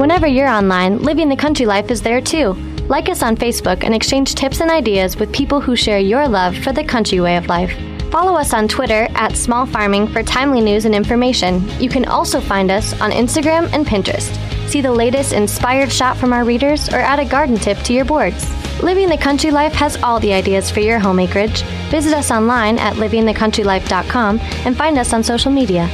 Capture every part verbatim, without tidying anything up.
Whenever you're online, Living the Country Life is there too. Like us on Facebook and exchange tips and ideas with people who share your love for the country way of life. Follow us on Twitter at Small Farming for timely news and information. You can also find us on Instagram and Pinterest. See the latest inspired shot from our readers or add a garden tip to your boards. Living the Country Life has all the ideas for your home acreage. Visit us online at living the country life dot com and find us on social media.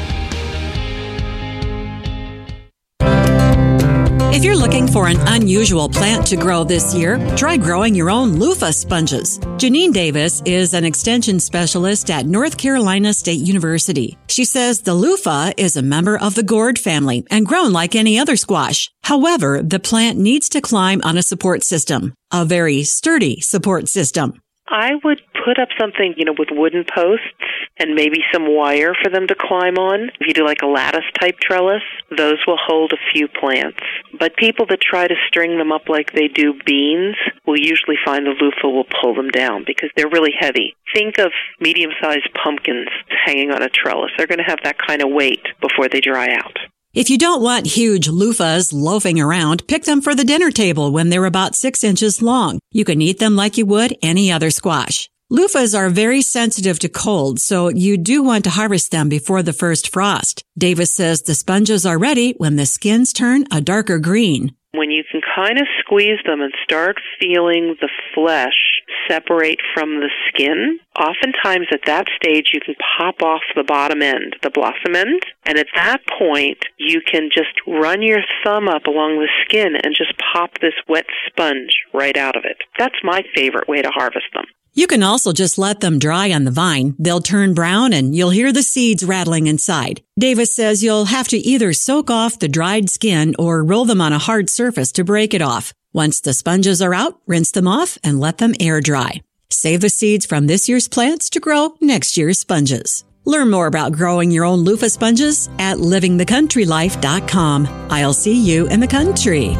If you're looking for an unusual plant to grow this year, try growing your own loofah sponges. Janine Davis is an extension specialist at North Carolina State University. She says the loofah is a member of the gourd family and grown like any other squash. However, the plant needs to climb on a support system, a very sturdy support system. I would put up something, you know, with wooden posts and maybe some wire for them to climb on. If you do like a lattice-type trellis, those will hold a few plants. But people that try to string them up like they do beans will usually find the loofah will pull them down because they're really heavy. Think of medium-sized pumpkins hanging on a trellis. They're going to have that kind of weight before they dry out. If you don't want huge loofahs loafing around, pick them for the dinner table when they're about six inches long. You can eat them like you would any other squash. Loofahs are very sensitive to cold, so you do want to harvest them before the first frost. Davis says the sponges are ready when the skins turn a darker green. When you can kind of squeeze them and start feeling the flesh separate from the skin, oftentimes at that stage you can pop off the bottom end, the blossom end, and at that point you can just run your thumb up along the skin and just pop this wet sponge right out of it. That's my favorite way to harvest them. You can also just let them dry on the vine. They'll turn brown and you'll hear the seeds rattling inside. Davis says you'll have to either soak off the dried skin or roll them on a hard surface to break it off. Once the sponges are out, rinse them off and let them air dry. Save the seeds from this year's plants to grow next year's sponges. Learn more about growing your own loofah sponges at living the country life dot com. I'll see you in the country.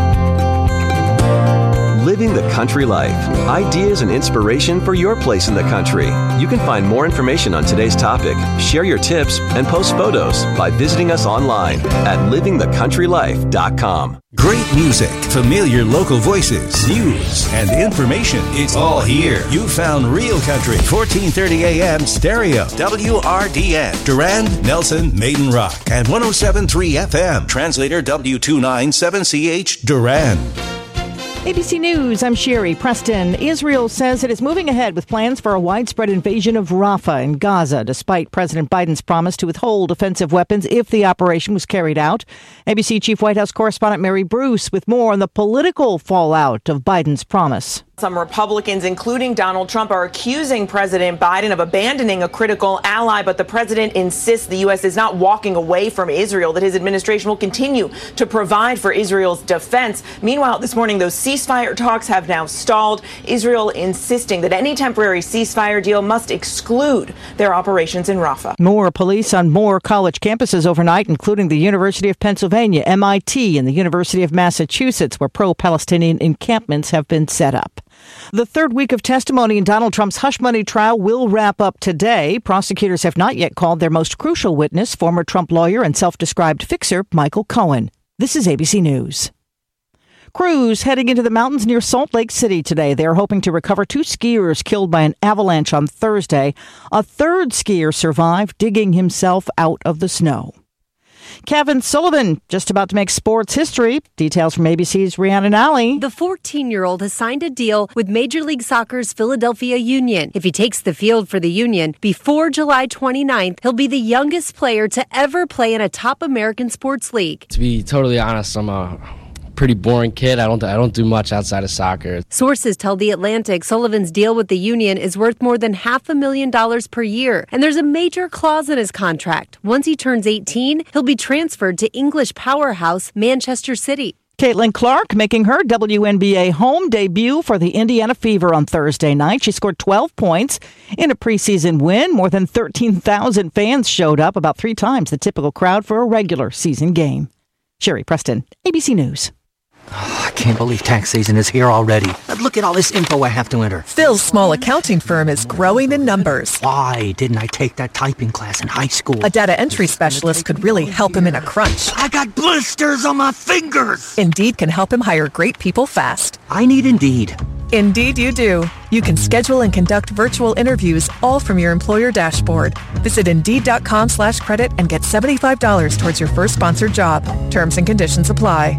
Living the Country Life. Ideas and inspiration for your place in the country. You can find more information on today's topic, share your tips, and post photos by visiting us online at living the country life dot com. Great music, familiar local voices, news, and information. It's all here. You found Real Country, fourteen thirty a.m. stereo, W R D N, Durand, Nelson, Maiden Rock, and one oh seven point three F M, translator W two nine seven C H, Durand. A B C News, I'm Sherry Preston. Israel says it is moving ahead with plans for a widespread invasion of Rafah in Gaza, despite President Biden's promise to withhold offensive weapons if the operation was carried out. A B C Chief White House Correspondent Mary Bruce with more on the political fallout of Biden's promise. Some Republicans, including Donald Trump, are accusing President Biden of abandoning a critical ally, but the president insists the U S is not walking away from Israel, that his administration will continue to provide for Israel's defense. Meanwhile, this morning, those ceasefire talks have now stalled, Israel insisting that any temporary ceasefire deal must exclude their operations in Rafah. More police on more college campuses overnight, including the University of Pennsylvania, M I T, and the University of Massachusetts, where pro-Palestinian encampments have been set up. The third week of testimony in Donald Trump's hush money trial will wrap up today. Prosecutors have not yet called their most crucial witness, former Trump lawyer and self-described fixer Michael Cohen. This is A B C News. Crews heading into the mountains near Salt Lake City today. They are hoping to recover two skiers killed by an avalanche on Thursday. A third skier survived, digging himself out of the snow. Kevin Sullivan, just about to make sports history. Details from A B C's Rhiannon Alley. The fourteen-year-old has signed a deal with Major League Soccer's Philadelphia Union. If he takes the field for the Union before July twenty-ninth, he'll be the youngest player to ever play in a top American sports league. To be totally honest, I'm a pretty boring kid. I don't I don't do much outside of soccer. Sources tell The Atlantic Sullivan's deal with the Union is worth more than half a million dollars per year. And there's a major clause in his contract. Once he turns eighteen, he'll be transferred to English powerhouse Manchester City. Caitlin Clark making her W N B A home debut for the Indiana Fever on Thursday night. She scored twelve points in a preseason win. More than thirteen thousand fans showed up, about three times the typical crowd for a regular season game. Sherry Preston, A B C News. Oh, I can't believe tax season is here already. Look at all this info I have to enter. Phil's small accounting firm is growing in numbers. Why didn't I take that typing class in high school? A data entry specialist could really help him in a crunch. I got blisters on my fingers. Indeed can help him hire great people fast. I need Indeed. Indeed you do. You can schedule and conduct virtual interviews all from your employer dashboard. Visit Indeed.com slash credit and get seventy-five dollars towards your first sponsored job. Terms and conditions apply.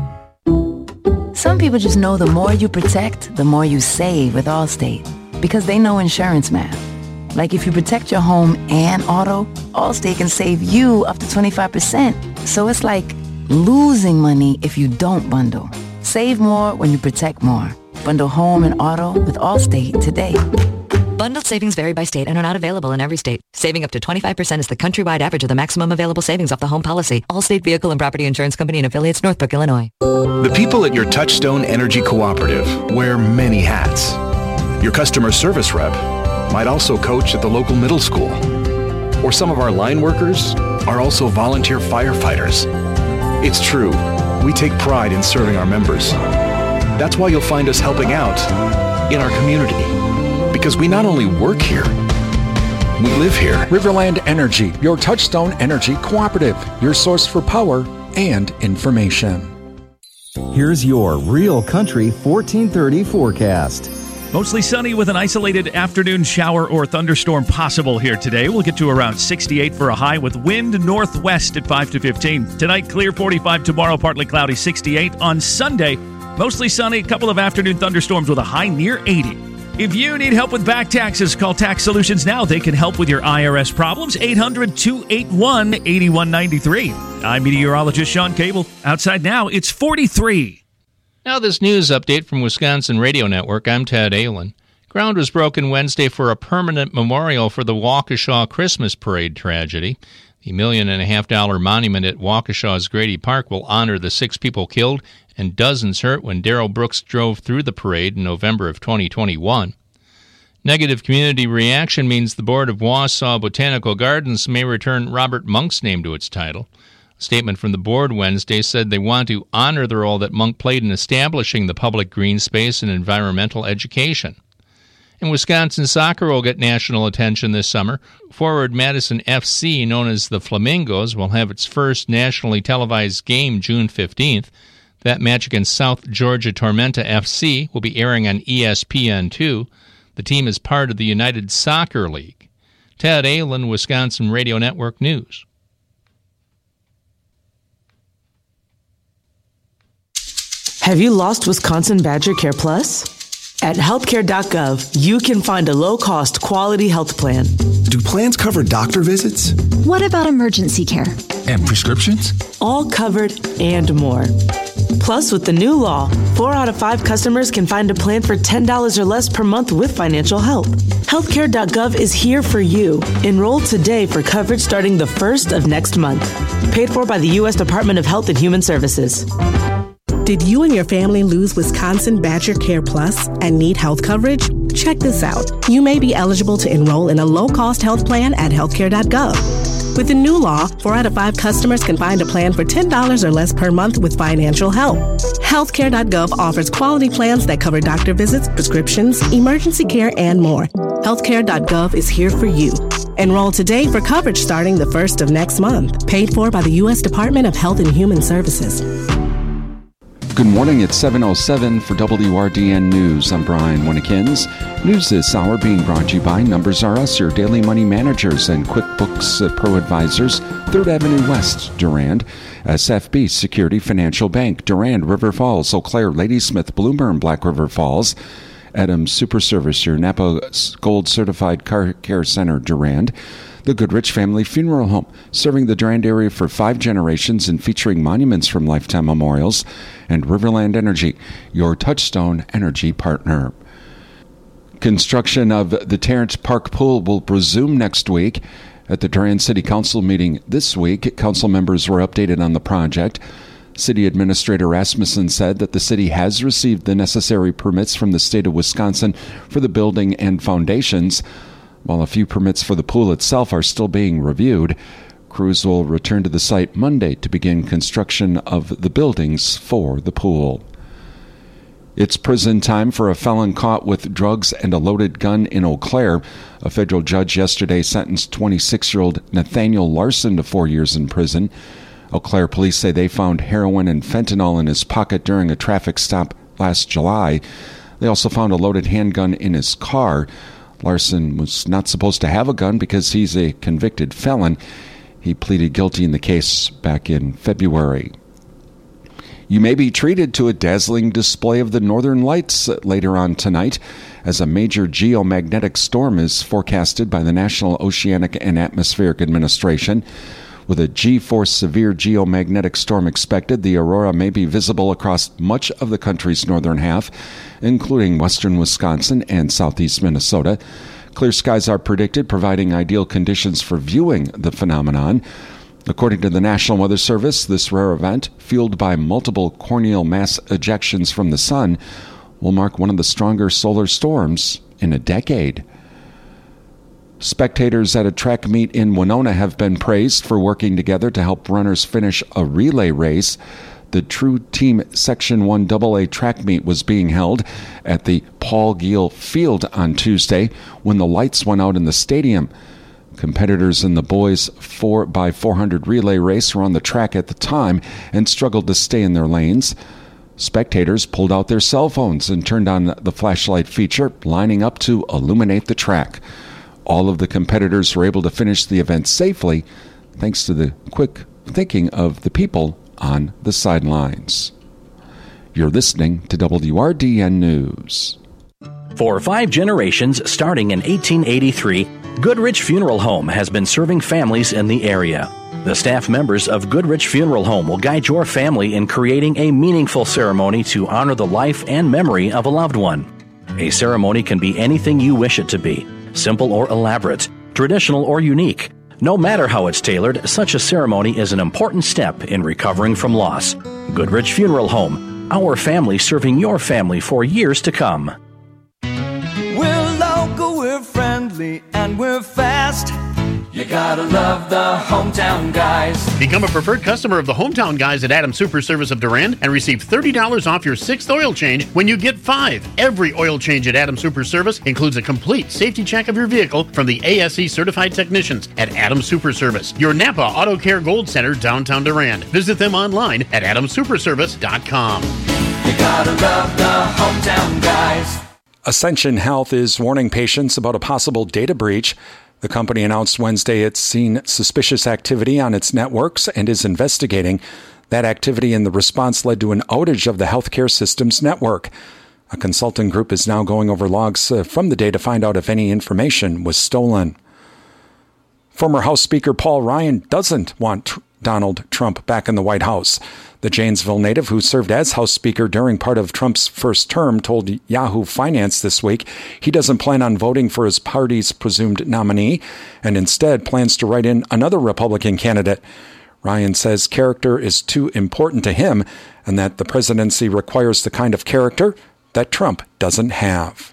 Some people just know the more you protect, the more you save with Allstate. Because they know insurance math. Like if you protect your home and auto, Allstate can save you up to twenty-five percent. So it's like losing money if you don't bundle. Save more when you protect more. Bundle home and auto with Allstate today. Bundled savings vary by state and are not available in every state. Saving up to twenty-five percent is the countrywide average of the maximum available savings off the home policy. Allstate Vehicle and Property Insurance Company and affiliates, Northbrook, Illinois. The people at your Touchstone Energy Cooperative wear many hats. Your customer service rep might also coach at the local middle school. Or some of our line workers are also volunteer firefighters. It's true, we take pride in serving our members. That's why you'll find us helping out in our community. Because we not only work here, we live here. Riverland Energy, your Touchstone Energy Cooperative, your source for power and information. Here's your Real Country fourteen thirty forecast. Mostly sunny with an isolated afternoon shower or thunderstorm possible here today. We'll get to around sixty-eight for a high with wind northwest at five to fifteen. Tonight, clear forty-five. Tomorrow, partly cloudy, sixty-eight. On Sunday, mostly sunny, a couple of afternoon thunderstorms with a high near eighty. If you need help with back taxes, call Tax Solutions now. They can help with your I R S problems. eight hundred, two eight one, eight one nine three. I'm meteorologist Sean Cable. Outside now, it's forty-three. Now this news update from Wisconsin Radio Network. I'm Ted Ahlin. Ground was broken Wednesday for a permanent memorial for the Waukesha Christmas Parade tragedy. The million and a half dollar monument at Waukesha's Grady Park will honor the six people killed and dozens hurt when Darrell Brooks drove through the parade in November of twenty twenty-one. Negative community reaction means the board of Wausau Botanical Gardens may return Robert Monk's name to its title. A statement from the board Wednesday said they want to honor the role that Monk played in establishing the public green space and environmental education. And Wisconsin soccer will get national attention this summer. Forward Madison F C, known as the Flamingos, will have its first nationally televised game June fifteenth. That match against South Georgia Tormenta F C will be airing on E S P N two. The team is part of the United Soccer League. Ted Ahlin, Wisconsin Radio Network News. Have you lost Wisconsin Badger Care Plus? At healthcare dot gov, you can find a low-cost, quality health plan. Do plans cover doctor visits? What about emergency care? And prescriptions? All covered and more. Plus, with the new law, four out of five customers can find a plan for ten dollars or less per month with financial help. healthcare dot gov is here for you. Enroll today for coverage starting the first of next month. Paid for by the U S Department of Health and Human Services. Did you and your family lose Wisconsin Badger Care Plus and need health coverage? Check this out. You may be eligible to enroll in a low-cost health plan at healthcare dot gov. With the new law, four out of five customers can find a plan for ten dollars or less per month with financial help. healthcare dot gov offers quality plans that cover doctor visits, prescriptions, emergency care, and more. healthcare dot gov is here for you. Enroll today for coverage starting the first of next month. Paid for by the U S Department of Health and Human Services. Good morning, it's seven oh seven for W R D N News. I'm Brian Winnekins. News this hour being brought to you by Numbers R Us, your daily money managers, and QuickBooks Pro Advisors, third Avenue West, Durand, S F B Security Financial Bank, Durand, River Falls, Eau Claire, Ladysmith, Bloomburn, Black River Falls, Adams Super Service, your Napa Gold Certified Car Care Center, Durand, the Goodrich Family Funeral Home, serving the Durand area for five generations and featuring monuments from Lifetime Memorials, and Riverland Energy, your Touchstone Energy partner. Construction of the Terrence Park Pool will resume next week. At the Durand City Council meeting this week, council members were updated on the project. City Administrator Rasmussen said that the city has received the necessary permits from the state of Wisconsin for the building and foundations, while a few permits for the pool itself are still being reviewed. Crews will return to the site Monday to begin construction of the buildings for the pool. It's prison time for a felon caught with drugs and a loaded gun in Eau Claire. A federal judge yesterday sentenced twenty-six-year-old Nathaniel Larson to four years in prison. Eau Claire police say they found heroin and fentanyl in his pocket during a traffic stop last July. They also found a loaded handgun in his car. Larson was not supposed to have a gun because he's a convicted felon. He pleaded guilty in the case back in February. You may be treated to a dazzling display of the northern lights later on tonight, as a major geomagnetic storm is forecasted by the National Oceanic and Atmospheric Administration. With a G-force severe geomagnetic storm expected, the aurora may be visible across much of the country's northern half, including western Wisconsin and southeast Minnesota. Clear skies are predicted, providing ideal conditions for viewing the phenomenon. According to the National Weather Service, this rare event, fueled by multiple corneal mass ejections from the sun, will mark one of the stronger solar storms in a decade. Spectators at a track meet in Winona have been praised for working together to help runners finish a relay race. The True Team Section one double A track meet was being held at the Paul Giel Field on Tuesday when the lights went out in the stadium. Competitors in the boys' four by four hundred relay race were on the track at the time and struggled to stay in their lanes. Spectators pulled out their cell phones and turned on the flashlight feature, lining up to illuminate the track. All of the competitors were able to finish the event safely, thanks to the quick thinking of the people on the sidelines. You're listening to W R D N News. For five generations, starting in eighteen eighty-three, Goodrich Funeral Home has been serving families in the area. The staff members of Goodrich Funeral Home will guide your family in creating a meaningful ceremony to honor the life and memory of a loved one. A ceremony can be anything you wish it to be, simple or elaborate, traditional or unique. No matter how it's tailored, such a ceremony is an important step in recovering from loss. Goodrich Funeral Home, our family serving your family for years to come. We're local, we're friendly, and we're fast. You gotta love the Hometown Guys. Become a preferred customer of the Hometown Guys at Adams Super Service of Durand and receive thirty dollars off your sixth oil change when you get five. Every oil change at Adams Super Service includes a complete safety check of your vehicle from the A S E certified technicians at Adams Super Service, your Napa Auto Care Gold Center, downtown Durand. Visit them online at adams super service dot com. You gotta love the Hometown Guys. Ascension Health is warning patients about a possible data breach. The company announced Wednesday it's seen suspicious activity on its networks and is investigating. That activity and the response led to an outage of the healthcare system's network. A consulting group is now going over logs from the day to find out if any information was stolen. Former House Speaker Paul Ryan doesn't want Donald Trump back in the White House. The Janesville native, who served as House Speaker during part of Trump's first term, told Yahoo Finance this week he doesn't plan on voting for his party's presumed nominee and instead plans to write in another Republican candidate. Ryan says character is too important to him and that the presidency requires the kind of character that Trump doesn't have.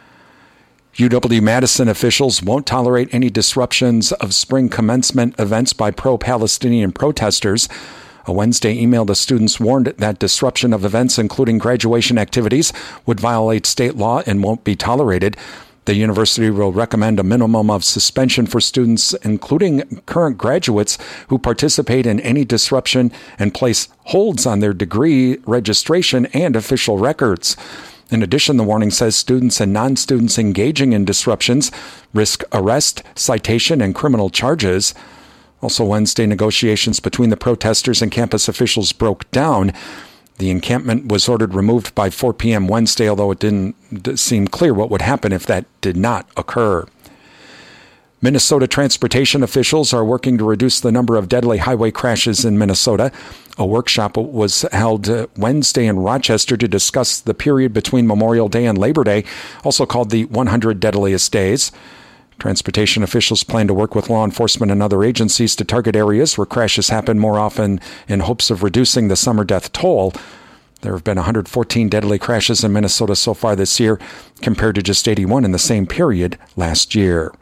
U W-Madison officials won't tolerate any disruptions of spring commencement events by pro-Palestinian protesters. A Wednesday email to students warned that disruption of events, including graduation activities, would violate state law and won't be tolerated. The university will recommend a minimum of suspension for students, including current graduates, who participate in any disruption and place holds on their degree registration and official records. In addition, the warning says students and non-students engaging in disruptions risk arrest, citation, and criminal charges. Also Wednesday, negotiations between the protesters and campus officials broke down. The encampment was ordered removed by four p.m. Wednesday, although it didn't seem clear what would happen if that did not occur. Minnesota transportation officials are working to reduce the number of deadly highway crashes in Minnesota. A workshop was held Wednesday in Rochester to discuss the period between Memorial Day and Labor Day, also called the one hundred Deadliest Days. Transportation officials plan to work with law enforcement and other agencies to target areas where crashes happen more often in hopes of reducing the summer death toll. There have been one hundred fourteen deadly crashes in Minnesota so far this year, compared to just eighty-one in the same period last year.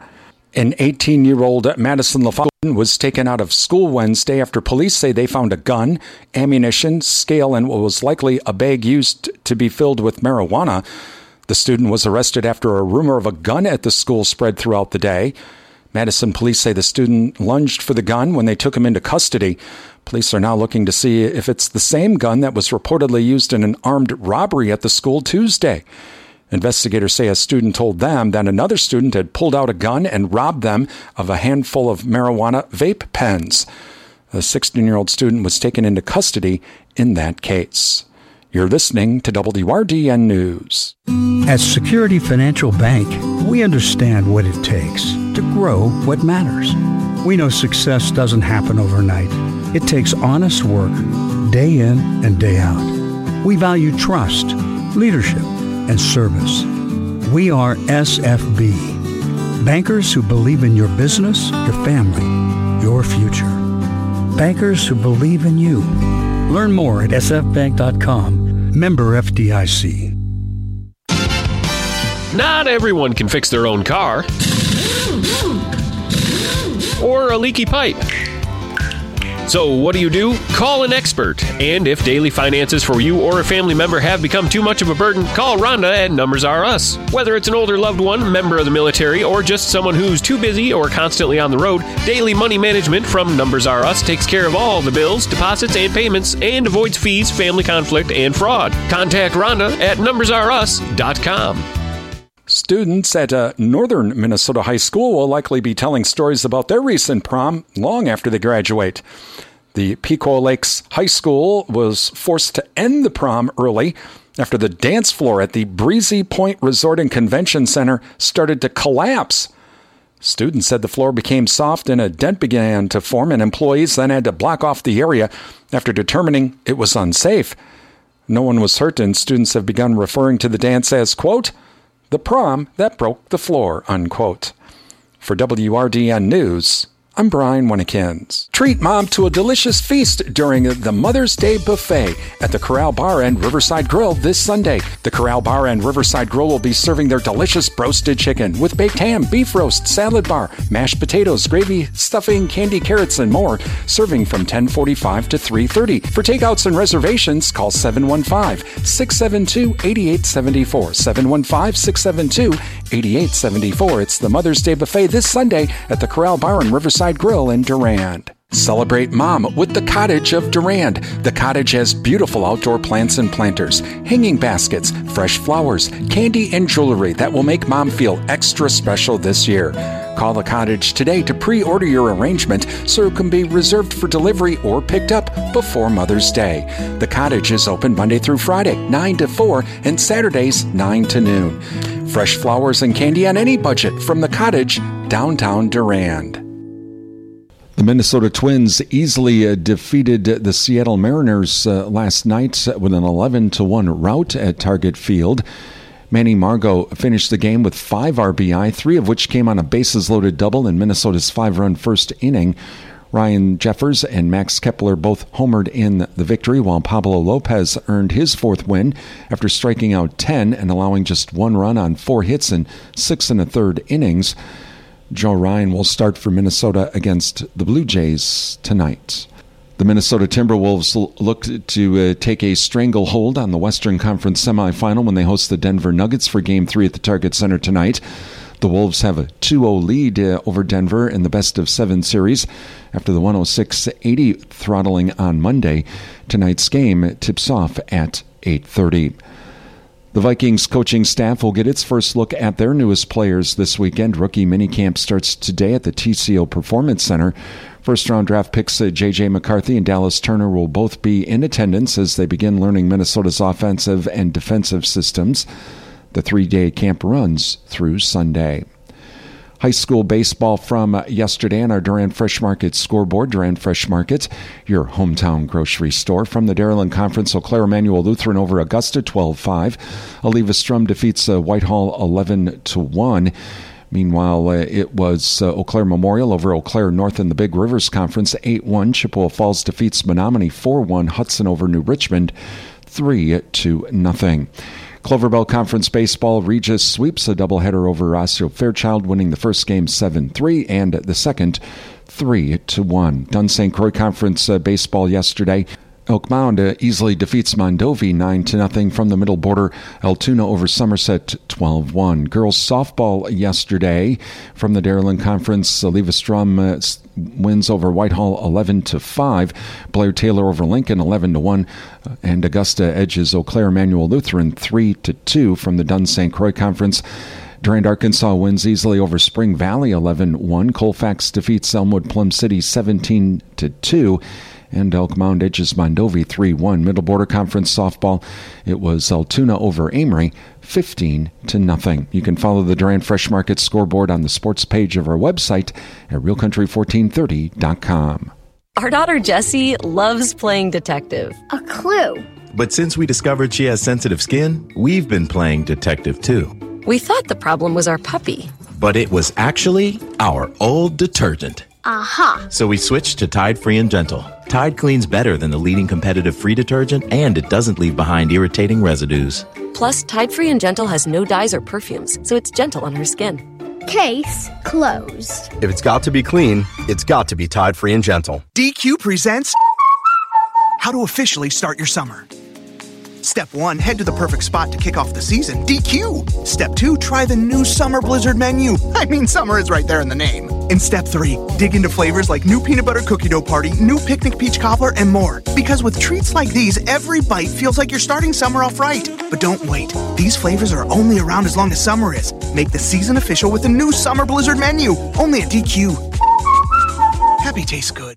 An eighteen-year-old Madison LaFosse was taken out of school Wednesday after police say they found a gun, ammunition, scale, and what was likely a bag used to be filled with marijuana. The student was arrested after a rumor of a gun at the school spread throughout the day. Madison police say the student lunged for the gun when they took him into custody. Police are now looking to see if it's the same gun that was reportedly used in an armed robbery at the school Tuesday. Investigators say a student told them that another student had pulled out a gun and robbed them of a handful of marijuana vape pens. A sixteen-year-old student was taken into custody in that case. You're listening to W R D N News. At Security Financial Bank, we understand what it takes to grow what matters. We know success doesn't happen overnight. It takes honest work, day in and day out. We value trust, leadership, and service. We are S F B, bankers who believe in your business, your family, your future. Bankers who believe in you. Learn more at s f bank dot com. Member F D I C. Not everyone can fix their own car or a leaky pipe. So what do you do? Call an expert. And if daily finances for you or a family member have become too much of a burden, call Rhonda at Numbers R Us. Whether it's an older loved one, member of the military, or just someone who's too busy or constantly on the road, Daily Money Management from Numbers R Us takes care of all the bills, deposits, and payments and avoids fees, family conflict, and fraud. Contact Rhonda at numbers r us dot com. Students at a northern Minnesota high school will likely be telling stories about their recent prom long after they graduate. The Pequot Lakes High School was forced to end the prom early after the dance floor at the Breezy Point Resort and Convention Center started to collapse. Students said the floor became soft and a dent began to form, and employees then had to block off the area after determining it was unsafe. No one was hurt, and students have begun referring to the dance as, quote, the prom that broke the floor, unquote. For W R D N News, I'm Brian Winnekins. Treat mom to a delicious feast during the Mother's Day Buffet at the Corral Bar and Riverside Grill this Sunday. The Corral Bar and Riverside Grill will be serving their delicious broasted chicken with baked ham, beef roast, salad bar, mashed potatoes, gravy, stuffing, candy carrots, and more, serving from ten forty-five to three thirty. For takeouts and reservations, call seven one five, six seven two, eight eight seven four, seven one five, six seven two, eight eight seven four. It's the Mother's Day Buffet this Sunday at the Corral Bar and Riverside Grill in Durand. Celebrate mom with the Cottage of Durand. The Cottage has beautiful outdoor plants and planters, hanging baskets, fresh flowers, candy, and jewelry that will make mom feel extra special this year. Call the Cottage today to pre-order your arrangement so it can be reserved for delivery or picked up before Mother's Day. The Cottage is open Monday through Friday, nine to four, and Saturdays, nine to noon. Fresh flowers and candy on any budget from the Cottage, downtown Durand. The Minnesota Twins easily uh, defeated the Seattle Mariners uh, last night with an eleven to one rout at Target Field. Manny Margot finished the game with five R B I, three of which came on a bases-loaded double in Minnesota's five-run first inning. Ryan Jeffers and Max Kepler both homered in the victory, while Pablo Lopez earned his fourth win after striking out ten and allowing just one run on four hits in six and a third innings. Joe Ryan will start for Minnesota against the Blue Jays tonight. The Minnesota Timberwolves look to uh, take a stranglehold on the Western Conference semifinal when they host the Denver Nuggets for Game three at the Target Center tonight. The Wolves have a two oh lead uh, over Denver in the best-of-seven series after the one oh six eighty throttling on Monday. Tonight's game tips off at eight thirty. The Vikings coaching staff will get its first look at their newest players this weekend. Rookie minicamp starts today at the T C O Performance Center. First-round draft picks uh, J J McCarthy and Dallas Turner will both be in attendance as they begin learning Minnesota's offensive and defensive systems. The three-day camp runs through Sunday. High school baseball from yesterday on our Durand Fresh Market scoreboard. Durand Fresh Market, your hometown grocery store. From the Dairyland Conference, Eau Claire Emmanuel Lutheran over Augusta twelve five. Oliva Strum defeats uh, Whitehall eleven to one. Meanwhile, uh, it was uh, Eau Claire Memorial over Eau Claire North in the Big Rivers Conference eight one. Chippewa Falls defeats Menominee four one. Hudson over New Richmond three to nothing. Clover Bell Conference Baseball, Regis sweeps a doubleheader over Osseo Fairchild, winning the first game seven three and the second three to one. Dunn Saint Croix Conference uh, Baseball yesterday. Elk Mound uh, easily defeats Mondovi nine to nothing from the middle border. Altoona over Somerset twelve one. Girls softball yesterday from the Dairyland Conference. Uh, Levistrom uh, wins over Whitehall eleven to five. Blair Taylor over Lincoln eleven to one. Uh, and Augusta edges Eau Claire Emmanuel Lutheran three to two from the Dunn Saint Croix Conference. Durand, Arkansas wins easily over Spring Valley eleven one. Colfax defeats Elmwood Plum City seventeen to two. And Elk Mound edges Mondovi three one. Middle Border Conference softball, it was Altoona over Amory fifteen to nothing. You can follow the Durand Fresh Market scoreboard on the sports page of our website at real country fourteen thirty dot com. Our daughter Jessie loves playing detective. A clue. But since we discovered she has sensitive skin, we've been playing detective too. We thought the problem was our puppy. But it was actually our old detergent. Aha! So we switched to Tide Free and Gentle. Tide cleans better than the leading competitive free detergent, and it doesn't leave behind irritating residues. Plus, Tide Free and Gentle has no dyes or perfumes, so it's gentle on her skin. Case closed. If it's got to be clean, it's got to be Tide Free and Gentle. D Q presents How to Officially Start Your Summer. Step one, head to the perfect spot to kick off the season, D Q. Step two, try the new Summer Blizzard menu. I mean, summer is right there in the name. And step three, dig into flavors like new peanut butter cookie dough party, new picnic peach cobbler, and more. Because with treats like these, every bite feels like you're starting summer off right. But don't wait. These flavors are only around as long as summer is. Make the season official with the new Summer Blizzard menu. Only at D Q. Happy tastes good.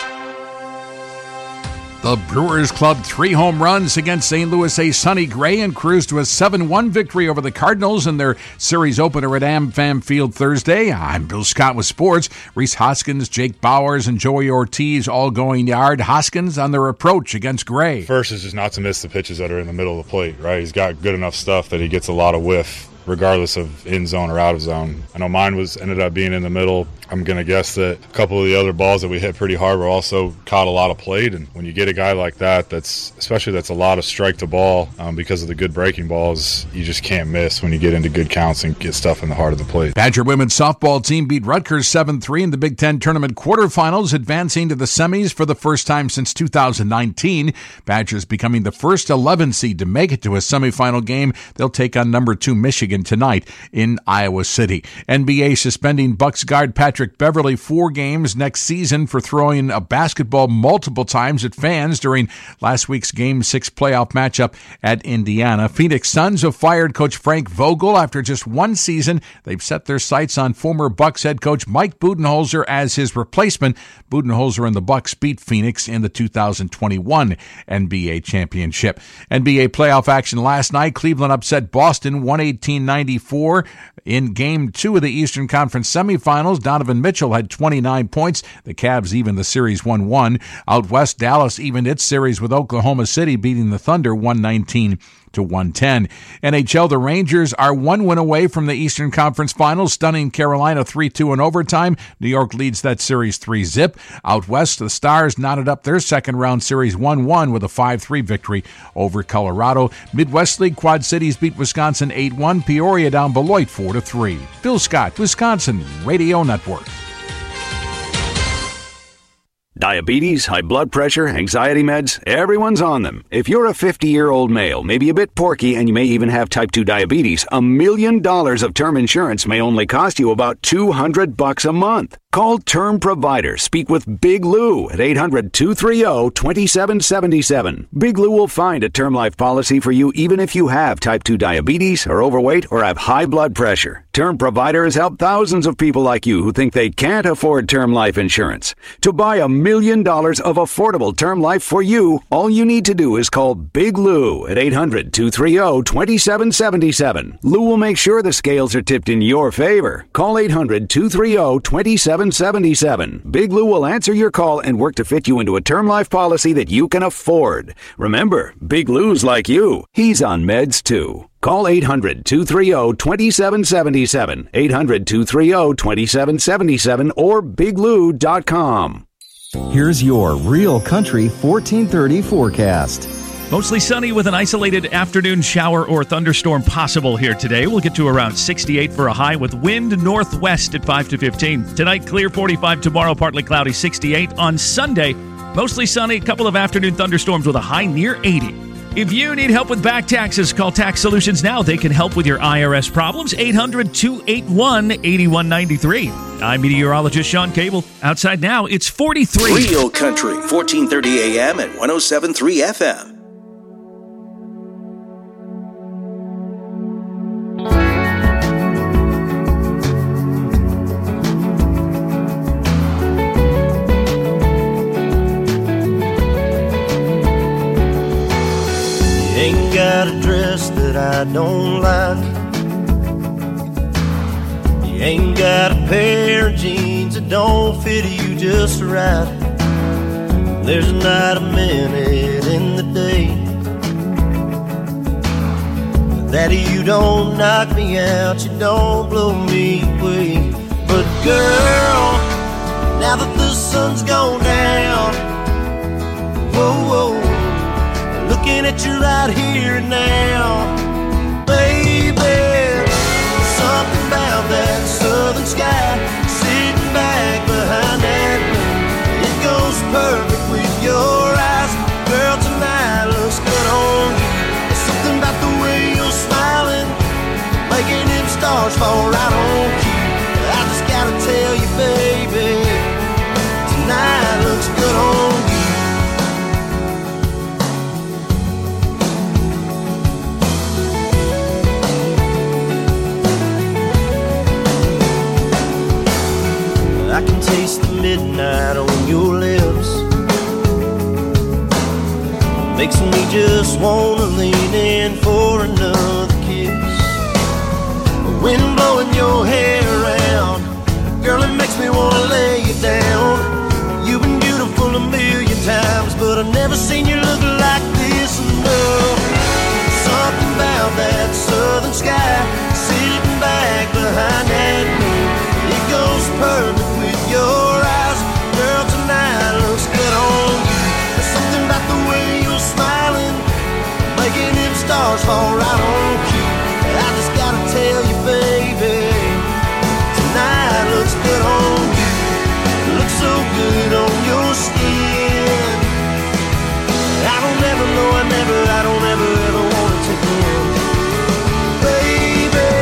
The Brewers clubbed three home runs against Saint Louis A's Sonny Gray and cruised to a seven one victory over the Cardinals in their series opener at AmFam Field Thursday. I'm Bill Scott with sports. Rhys Hoskins, Jake Bowers, and Joey Ortiz all going yard. Hoskins on their approach against Gray. First is just not to miss the pitches that are in the middle of the plate, right? He's got good enough stuff that he gets a lot of whiff, regardless of in zone or out of zone. I know mine was ended up being in the middle. I'm going to guess that a couple of the other balls that we hit pretty hard were also caught a lot of plate. And when you get a guy like that, that's especially that's a lot of strike to ball um, because of the good breaking balls, you just can't miss when you get into good counts and get stuff in the heart of the plate. Badger women's softball team beat Rutgers seven three in the Big Ten tournament quarterfinals, advancing to the semis for the first time since two thousand nineteen. Badgers becoming the first eleven seed to make it to a semifinal game. They'll take on number two Michigan tonight in Iowa City. N B A suspending Bucks guard Patrick Beverly four games next season for throwing a basketball multiple times at fans during last week's Game six playoff matchup at Indiana. Phoenix Suns have fired Coach Frank Vogel after just one season. They've set their sights on former Bucks head coach Mike Budenholzer as his replacement. Budenholzer and the Bucks beat Phoenix in the two thousand twenty-one N B A championship. N B A playoff action last night. Cleveland upset Boston one eighteen ninety-four in Game two of the Eastern Conference semifinals. Donovan Mitchell had twenty-nine points. The Cavs evened the series one one. Out west, Dallas evened its series with Oklahoma City, beating the Thunder one nineteen to one ten. N H L, the Rangers are one win away from the Eastern Conference Finals, stunning Carolina three two in overtime. New York leads that series three zip. Out west, the Stars knotted up their second round series one one with a five three victory over Colorado. Midwest League Quad Cities beat Wisconsin eight one. Peoria down Beloit four to three. Bill Scott, Wisconsin Radio Network. Diabetes, high blood pressure, anxiety meds, everyone's on them. If you're a fifty-year-old male, maybe a bit porky, and you may even have type two diabetes, a million dollars of term insurance may only cost you about two hundred bucks a month. Call Term Provider. Speak with Big Lou at eight hundred, two three zero, two seven seven seven. Big Lou will find a term life policy for you even if you have type two diabetes, are overweight, or have high blood pressure. Term Provider has helped thousands of people like you who think they can't afford term life insurance. To buy a million dollars of affordable term life for you, all you need to do is call Big Lou at eight hundred, two three zero, two seven seven seven. Lou will make sure the scales are tipped in your favor. Call eight hundred, two three zero, two seven seven seven. Big Lou will answer your call and work to fit you into a term life policy that you can afford. Remember, Big Lou's like you. He's on meds too. Call eight hundred, two three zero, two seven seven seven, eight hundred, two three zero, two seven seven seven, or big lou dot com. Here's your Real Country fourteen thirty forecast. Mostly sunny with an isolated afternoon shower or thunderstorm possible here today. We'll get to around sixty-eight for a high with wind northwest at five to fifteen. Tonight, clear forty-five. Tomorrow, partly cloudy, sixty-eight. On Sunday, mostly sunny, a couple of afternoon thunderstorms with a high near eighty. If you need help with back taxes, call Tax Solutions now. They can help with your I R S problems. eight hundred, two eight one, eight one nine three. I'm meteorologist Sean Cable. Outside now, it's forty-three. Real Country, fourteen thirty A M and one oh seven point three F M. Ain't got a dress that I don't like. You ain't got a pair of jeans that don't fit you just right. There's not a minute in the day that you don't knock me out, you don't blow me away. But girl, now that the sun's gone down, whoa, whoa, looking at you right here now, baby, something about that southern sky, sitting back behind that moon, it goes perfect with your eyes. Girl, tonight looks good on you. There's something about the way you're smiling, making them stars fall right on cue. I just gotta tell you, baby, tonight looks good on you. I can taste the midnight on your lips, makes me just wanna lean in for another kiss. Wind blowing your hair around, girl, it makes me wanna lay you down. You've been beautiful a million times, but I've never seen you look like this. No, something about that southern sky, sitting back behind that moon, it goes perfect with your eyes. Girl, tonight looks good on you. There's something about the way you're smiling, making them stars fall right on cue. I just gotta tell you, baby, tonight looks good on you. Looks so good on your skin. I don't ever know, I never, I don't ever, ever wanna take in, baby.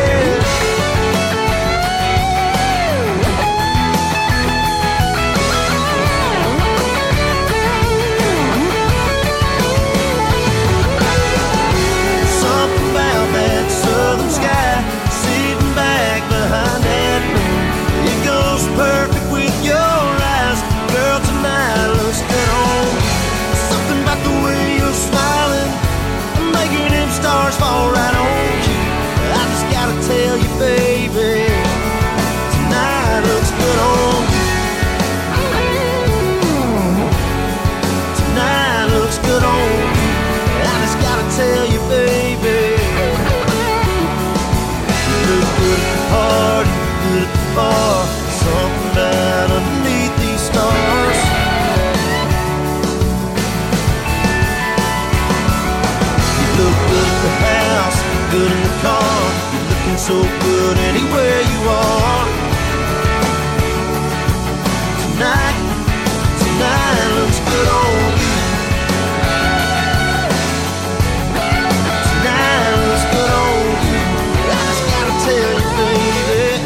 Southern sky, sitting back behind that moon, it goes perfect with your eyes. Girl, tonight looks good on you. Something about the way you're smiling, making them stars fall right on you. I just gotta tell you, baby, tonight looks good on you. Tonight looks good on you. I just gotta tell you, baby, good at the party, good at the bar, something out underneath these stars. You look good at the house, good in the car, you're looking so good anywhere you are. Tonight, tonight looks good on you. Tonight looks good on you. I just gotta tell you, baby.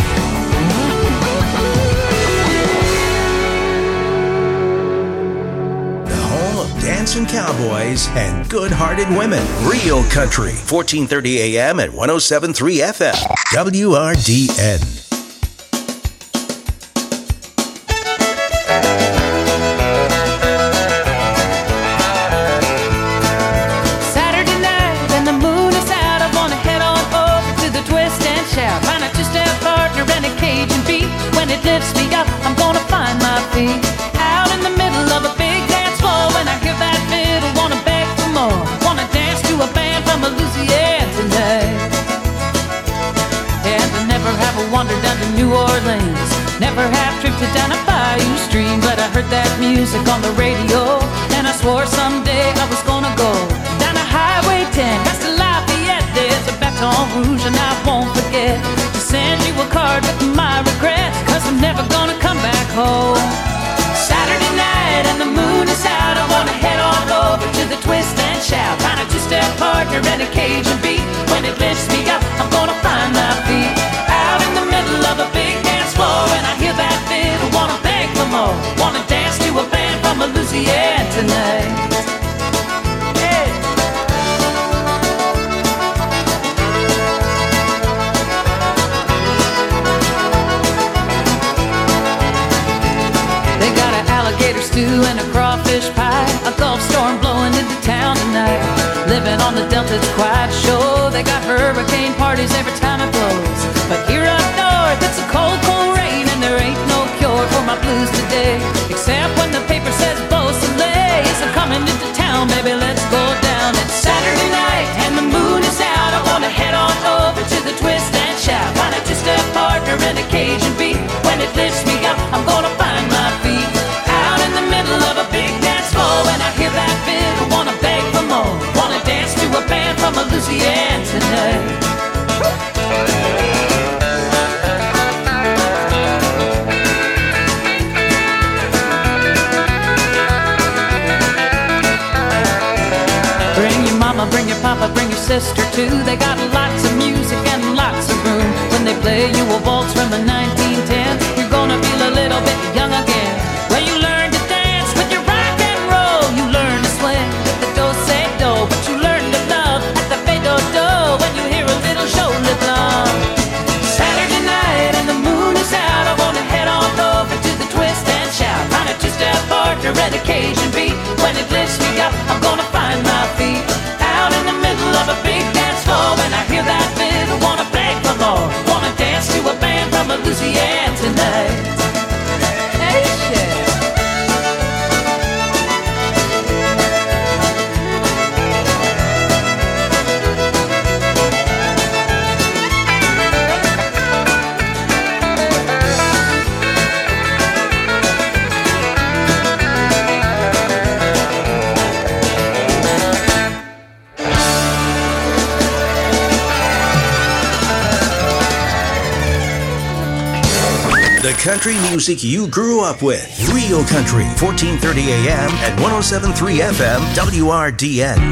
The home of dancing cowboys and good-hearted women. Real Country, fourteen thirty A M and one oh seven point three F M. W R D N. Lifts me up, I'm gonna find my feet out in the middle of a big dance floor. When I hear that fiddle, wanna beg for more, wanna dance to a band from Louisiana tonight. And I never have a wander down to New Orleans, never have drifted down a bayou stream, but I heard that music on the radio, and I swore someday I was gonna go down never gonna come back home. Saturday night and the moon is out, I wanna head on over to the twist and shout. Find a two-step partner and a Cajun beat. When it lifts me up, I'm gonna find my feet. Out in the middle of a big dance floor, and I hear that fiddle, wanna beg for more. Wanna dance to a band from Louisiana tonight. Stew and a crawfish pie, a Gulf storm blowing into town tonight. Living on the Delta, it's quite sure. They got hurricane parties every time it blows. But here up north, it's a cold, cold rain, and there ain't no cure for my blues today. Except when the paper says Beausoleil is coming into town, baby, let's go down. It's Saturday night and the moon is out. I wanna head on over to the twist and shout. Find a two-step partner and a Cajun beat. When it lifts me up, I'm gonna find my feet. Middle of a big dance floor, and I hear that fiddle, wanna beg for more. Wanna dance to a band from Louisiana tonight. Bring your mama, bring your papa, bring your sister too. They got lots of music and lots of room. When they play you a waltz from the nineteen ten, you're gonna feel a little bit young again. When you learn and a Cajun beat. When it lifts me up, I'm gonna find my feet. Out in the middle of a big dance floor, when I hear that fiddle, wanna beg for more. Wanna dance to a band from Louisiana tonight. Hey, shit. The country music you grew up with. Real Country, fourteen thirty A M and one oh seven point three F M, W R D N.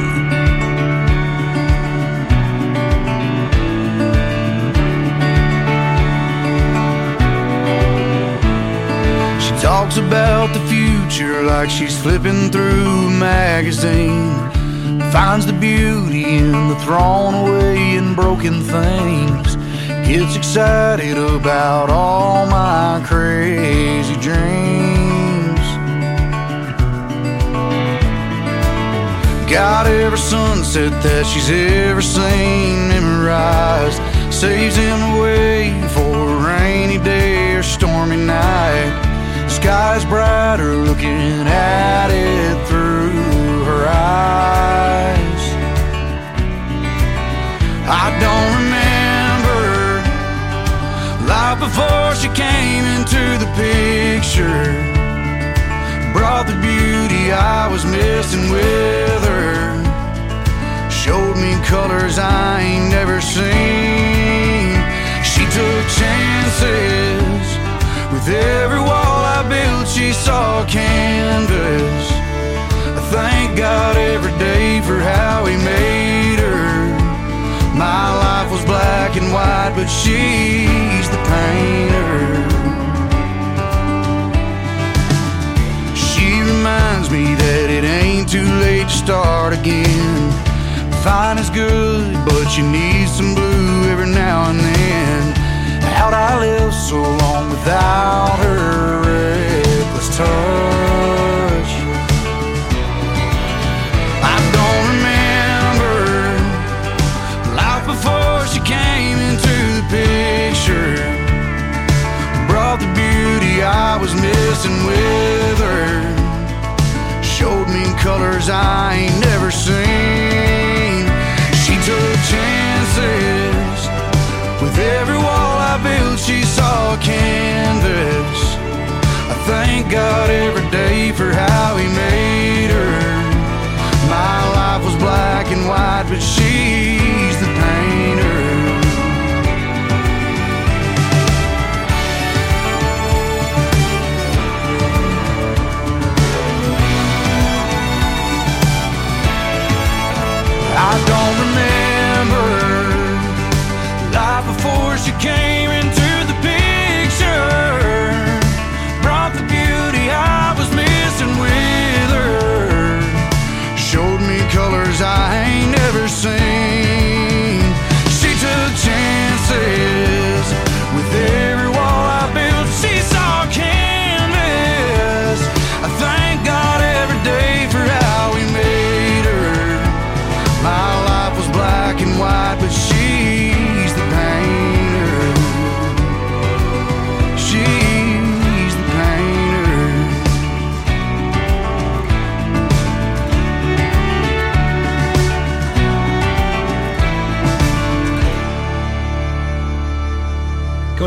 She talks about the future like she's flipping through a magazine. Finds the beauty in the thrown away and broken things. Gets excited about all my crazy dreams. Got every sunset that she's ever seen memorized. Saves him away for a rainy day or stormy night. Sky's brighter looking at it through her eyes. I don't remember life before she came into the picture. Brought the beauty I was missing with her. Showed me colors I ain't never seen. She took chances. With every wall I built she saw canvas. I thank God every day for how he made her. My life was black and white, but she's the painter. She reminds me that it ain't too late to start again. Fine is good, but you need some blue every now and then. How'd I live so long without her reckless touch? I don't remember life before she came into the picture. Brought the beauty I was missing with her. Showed me colors I ain't never seen. She took chances. With every wall I built she saw canvas. I thank God every day for how he made her. My life was black and white, but she's the painter.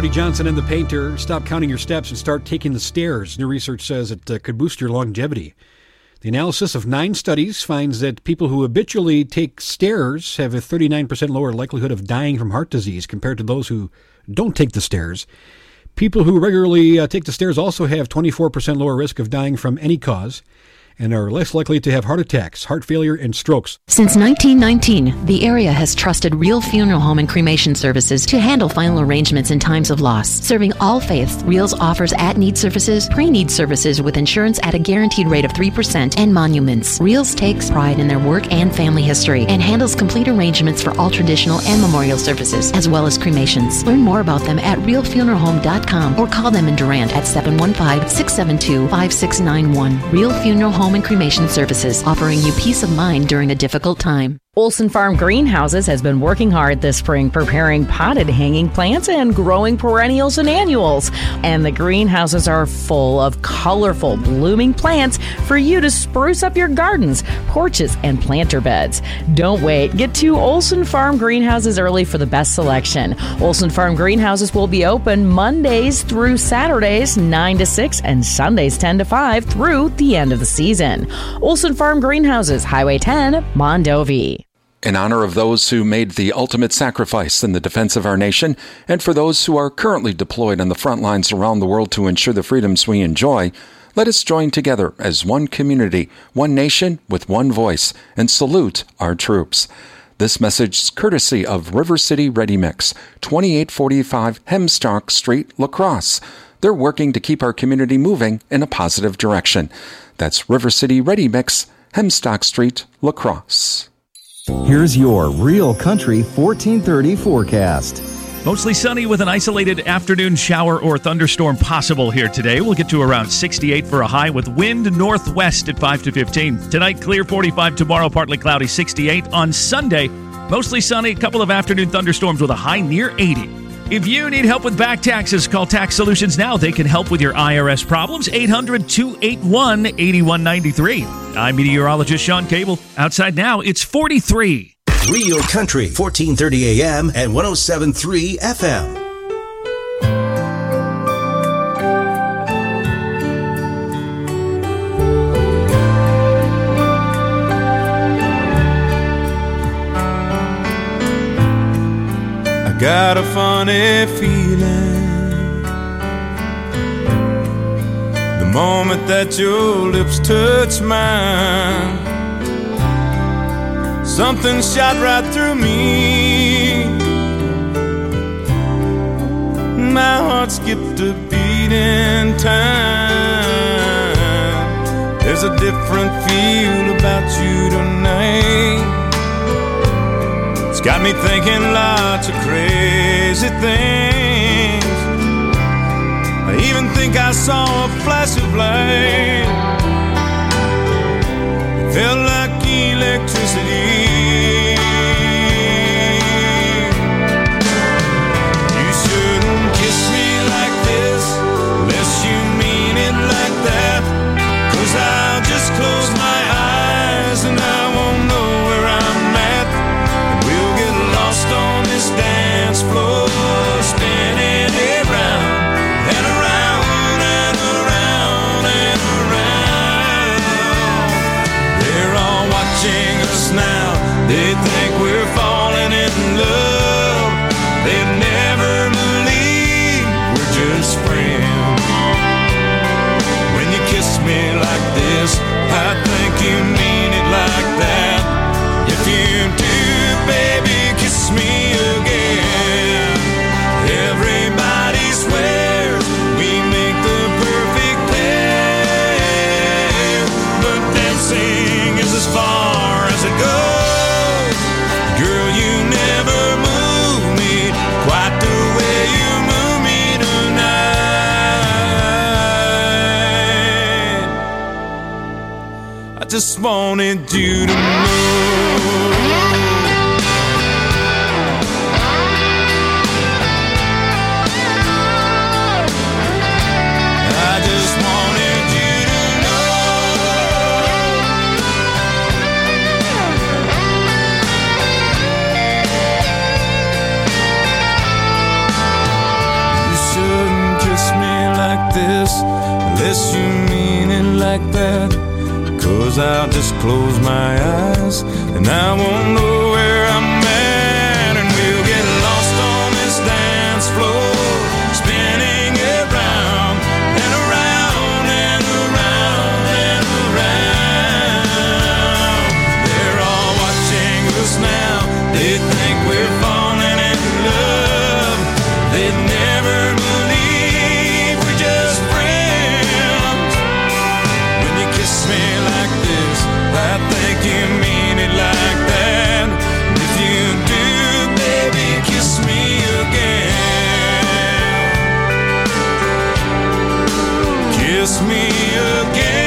Cody Johnson and the Painter. Stop counting your steps and start taking the stairs. New research says it uh, could boost your longevity. The analysis of nine studies finds that people who habitually take stairs have a thirty-nine percent lower likelihood of dying from heart disease compared to those who don't take the stairs. People who regularly uh, take the stairs also have twenty-four percent lower risk of dying from any cause and are less likely to have heart attacks, heart failure, and strokes. Since nineteen nineteen, the area has trusted Real Funeral Home and Cremation Services to handle final arrangements in times of loss. Serving all faiths, Reals offers at-need services, pre-need services with insurance at a guaranteed rate of three percent, and monuments. Reals takes pride in their work and family history and handles complete arrangements for all traditional and memorial services, as well as cremations. Learn more about them at real funeral home dot com or call them in Durant at seven one five, six seven two, five six nine one. Real Funeral Home and Cremation Services, offering you peace of mind during a difficult time. Olson Farm Greenhouses has been working hard this spring preparing potted hanging plants and growing perennials and annuals. And the greenhouses are full of colorful blooming plants for you to spruce up your gardens, porches, and planter beds. Don't wait. Get to Olson Farm Greenhouses early for the best selection. Olson Farm Greenhouses will be open Mondays through Saturdays nine to six and Sundays ten to five through the end of the season. Olson Farm Greenhouses, Highway ten, Mondovi. In honor of those who made the ultimate sacrifice in the defense of our nation, and for those who are currently deployed on the front lines around the world to ensure the freedoms we enjoy, let us join together as one community, one nation with one voice, and salute our troops. This message is courtesy of River City Ready Mix, twenty-eight forty-five Hemstock Street, La Crosse. They're working to keep our community moving in a positive direction. That's River City Ready Mix, Hemstock Street, La Crosse. Here's your Real Country fourteen thirty forecast. Mostly sunny with an isolated afternoon shower or thunderstorm possible here today. We'll get to around sixty-eight for a high with wind northwest at five to fifteen. Tonight, clear forty-five. Tomorrow, partly cloudy, sixty-eight. On Sunday, mostly sunny, a couple of afternoon thunderstorms with a high near eighty. If you need help with back taxes, call Tax Solutions now. They can help with your I R S problems. eight hundred, two eight one, eight one nine three. I'm meteorologist Sean Cable. Outside now, it's forty-three. Real Country, fourteen thirty A M and one oh seven point three F M. Got a funny feeling the moment that your lips touch mine. Something shot right through me. My heart skipped a beat in time. There's a different feel about you tonight. It's got me thinking lots of crazy things. I even think I saw a flash of light. It felt like electricity. You shouldn't kiss me like this unless you mean it like that. 'Cause I'll just close my eyes and I won't know where I'm at. On this dance floor, spinning around and around and around and around. They're all watching us now. They think we're falling in love. They've never believed we're just friends. When you kiss me like this, I think you mean it like that. If you do, baby, kiss me again. Everybody swears we make the perfect pair, but dancing is as far as it goes. Girl, you never move me quite the way you move me tonight. I just wanted you to know. I'll just close my eyes and I won't know where I'm at, and we'll get lost on this dance floor, spinning around and around and around and around. They're all watching us now. They think we're falling in love. They'd never believe we're just friends. When you kiss me like this, I think you mean it like that. If you do, baby, kiss me again. Kiss me again.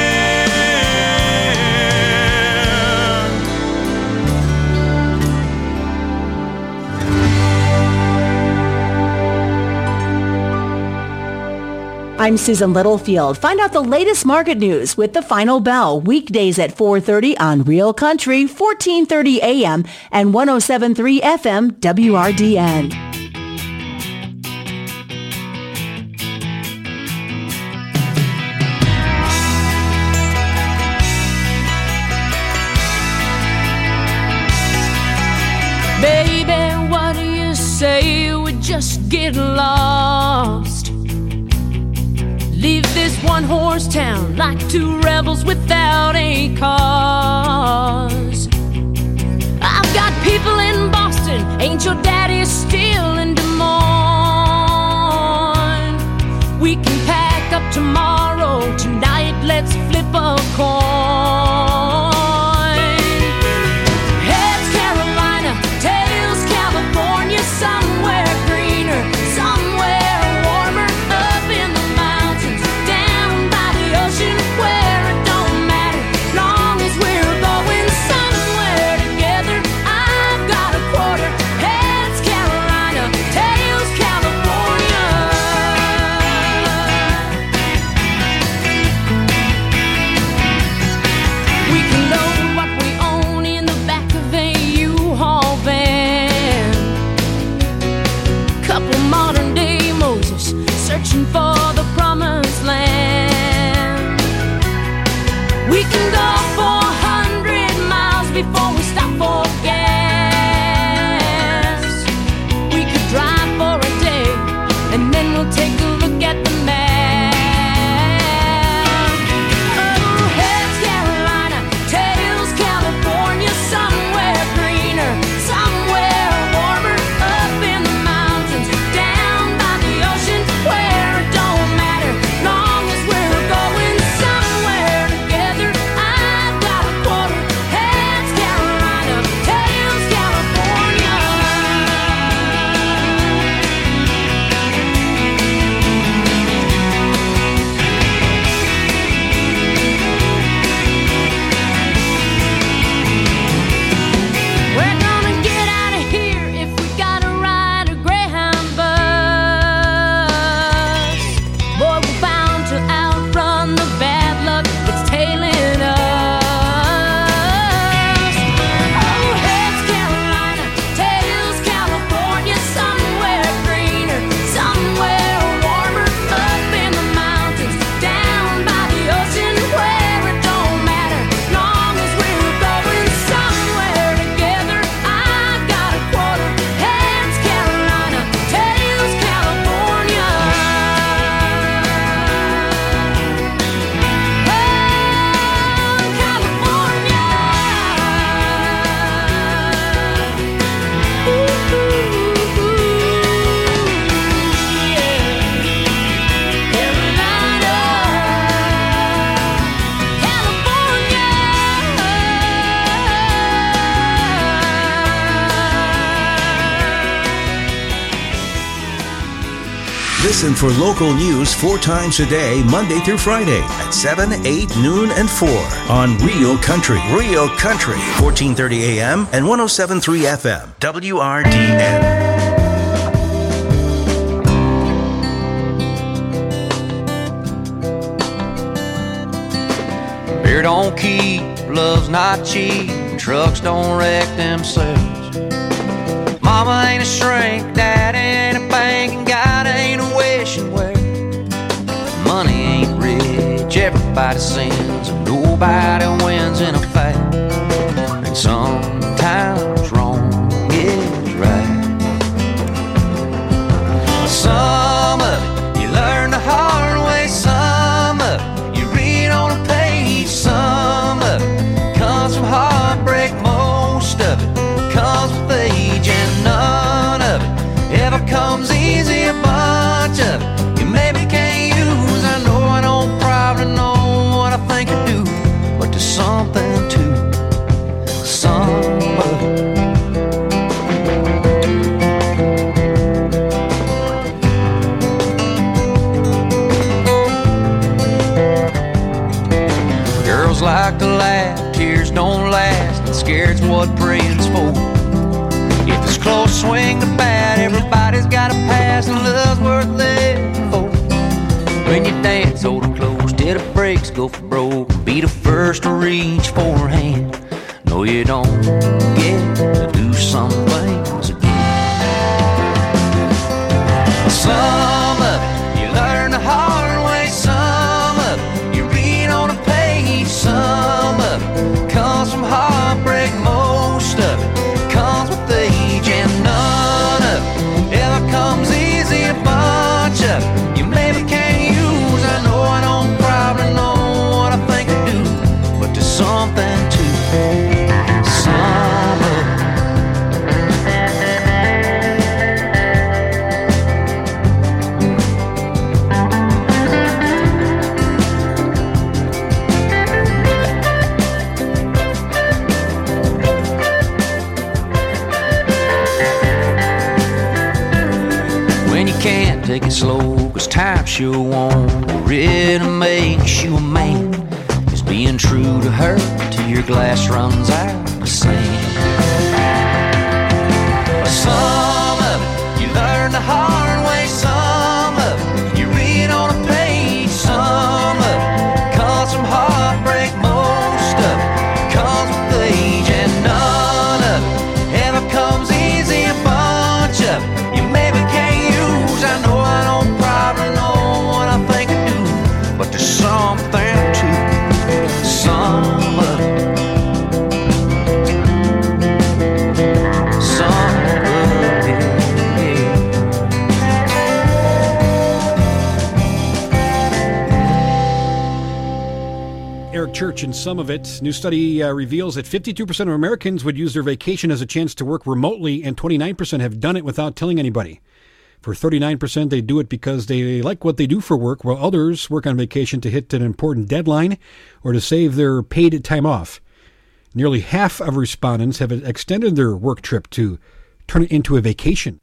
I'm Susan Littlefield. Find out the latest market news with The Final Bell, weekdays at four thirty on Real Country, fourteen thirty A M and one oh seven point three F M W R D N. Baby, what do you say we just get lost? Leave this one-horse town like two rebels without a cause. I've got people in Boston, ain't your daddy still in Des Moines? We can pack up tomorrow, tonight let's flip a coin. Heads Carolina, tails California, somewhere greener, somewhere warmer, up in the mountains, down by the ocean, where it don't matter, long as we're going somewhere together. I've got a quarter. Heads Carolina, tails California. We can load what we own in the back of a U-Haul van. Couple modern day Moses searching for the promised land. We can go four hundred miles before we stop for gas. We could drive for a day and then we'll take a look at the map. Oh, heads Carolina, tails California, somewhere greener, somewhere warmer, up in the mountains, down by the ocean, where it don't matter, long as we're going somewhere together. I've got a quarter. Heads Carolina, tails California. We're gonna get out of here if we gotta ride a Greyhound bus. Boy, we're bound to outrun the bad luck that's tailing us. Oh, heads Carolina, tails California, somewhere greener, somewhere warmer, up in the mountains, down by the ocean, where it don't matter, long as we're going somewhere together. I've got a quarter. Heads Carolina, tails California. Oh, California. Ooh, ooh, ooh, yeah. Carolina, Listen for local news four times a day, Monday through Friday at seven, eight, noon, and four on Real Country. Real Country, fourteen thirty A M and one oh seven point three F M, W R D N. Beer don't keep, love's not cheap, trucks don't wreck themselves. Mama ain't a shrink, dad ain't a bank, and God ain't a wishing well. Money ain't rich, everybody sins, and no nobody wins in a fight. And sometimes wrong is right. Some of it you learn the hard way, some of it you read on a page, some of it comes from heartbreak, most of it comes with age, and none of it ever comes easy. A bunch of it you maybe can't use. I know I don't probably know what I think I do, but there's something to some of it. Girls like to laugh, tears don't last, and scared's what praying's for. If it's close, swing the bat, everybody's got a pass, and love's worth living for. When you dance, hold it close till the brakes go for broke. Be the first to reach for a hand. No, you don't get to do some things again. Some of it you learn the hard way, some of it you read on a page, some of it comes from heartbreak, most of it comes with age, and none of it ever comes easy. A bunch of it you maybe can't use. I know I don't probably know what I think I do, but there's something to some of it. When you can't take it slow, cause time sure won't really makes you a man. Is being true to her till your glass runs out of sand. Some of it you learn the hard way, some of it you read on a page, some of it comes from heartbreak, most of it comes with age, and none of it ever comes easy. A bunch of it you maybe can't use. I know I don't probably know what I think I do, but there's something to some of it. Some of it, yeah. Eric Church and Some of It. New study uh, reveals that fifty-two percent of Americans would use their vacation as a chance to work remotely, and twenty-nine percent have done it without telling anybody. For thirty-nine percent, they do it because they like what they do for work, while others work on vacation to hit an important deadline or to save their paid time off. Nearly half of respondents have extended their work trip to turn it into a vacation.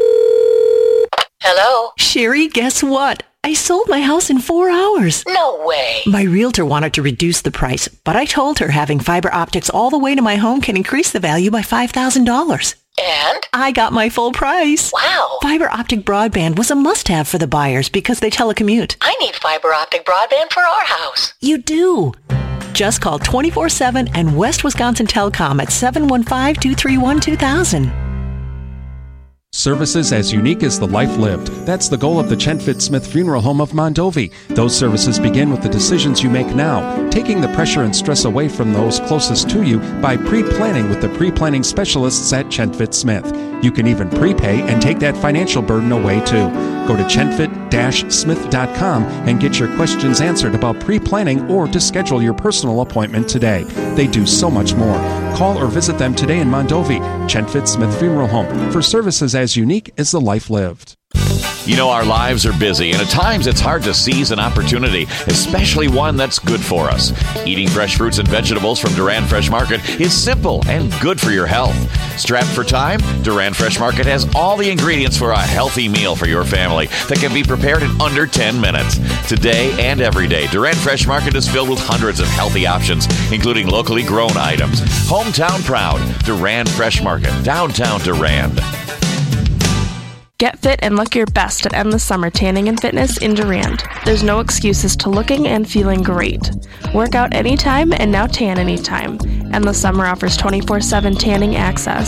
Hello? Sherry, guess what? I sold my house in four hours. No way. My realtor wanted to reduce the price, but I told her having fiber optics all the way to my home can increase the value by five thousand dollars. And? I got my full price. Wow. Fiber optic broadband was a must-have for the buyers because they telecommute. I need fiber optic broadband for our house. You do. Just call twenty-four seven and West Wisconsin Telecom at seven one five, two three one, two thousand. Services as unique as the life lived. That's the goal of the Chenfit Smith Funeral Home of Mondovi. Those services begin with the decisions you make now, taking the pressure and stress away from those closest to you by pre-planning with the pre-planning specialists at Chenfit Smith. You can even prepay and take that financial burden away too. Go to chenfit dash smith dot com and get your questions answered about pre-planning or to schedule your personal appointment today. They do so much more. Call or visit them today in Mondovi, Chenfit Smith Funeral Home, for services as unique as the life lived. You know, our lives are busy, and at times it's hard to seize an opportunity, especially one that's good for us. Eating fresh fruits and vegetables from Duran Fresh Market is simple and good for your health. Strapped for time, Duran Fresh Market has all the ingredients for a healthy meal for your family that can be prepared in under ten minutes. Today and every day, Duran Fresh Market is filled with hundreds of healthy options, including locally grown items. Hometown proud, Duran Fresh Market, downtown Durand. Get fit and look your best at Endless Summer Tanning and Fitness in Durand. There's no excuses to looking and feeling great. Work out anytime and now tan anytime. Endless Summer offers twenty-four seven tanning access